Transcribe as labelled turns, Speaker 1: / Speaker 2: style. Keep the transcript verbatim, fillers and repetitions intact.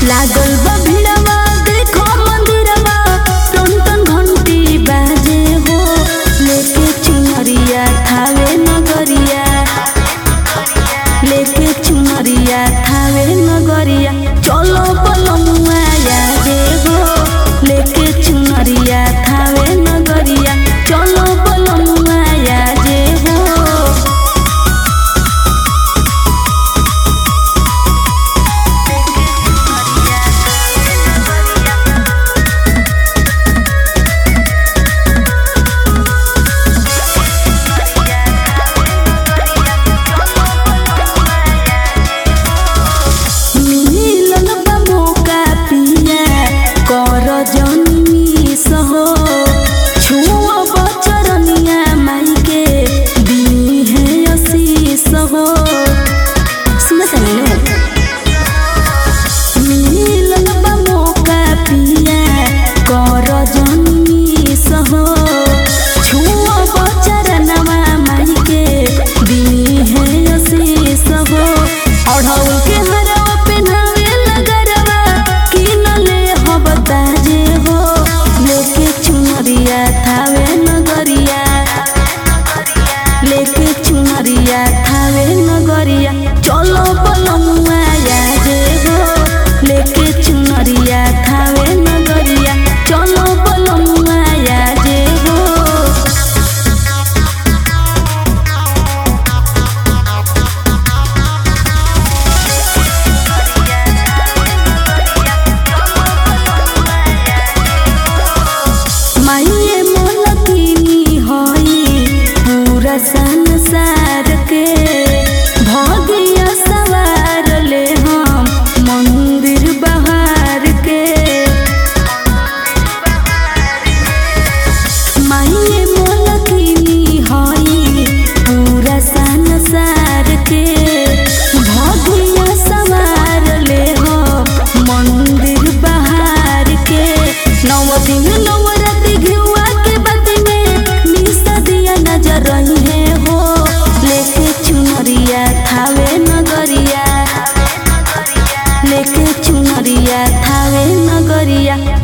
Speaker 1: लागल बा भिड़वा देखो मंदिरवा टन टन घंटी बाजे हो लेके चुनरिया थावे नगरिया लेके चुनरिया थावे नगरिया चलो बलमुआ यादे हो लेके चुनरिया थावे नगरिया चलो बलमुआ यादे हो। लेके चुनरिया थावे नगरिया चलो बलमुआ यादे हो लेके चुनरिया थावे नगरिया चलो बलमुआ यादे हो। माइये मोलकिनी होई पूरा संसार के भाग्य सवार ले हम मंदिर बहार के माइये मोलकिनी होई पूरा संसार के भाग्य सवार ले हम मंदिर बहार के नौ दिन नौ रात घिउआ के बात में निशा दिया नजर रही है हो लेके चुनरिया थावे नगरिया लेके चुनरिया थावे नगरिया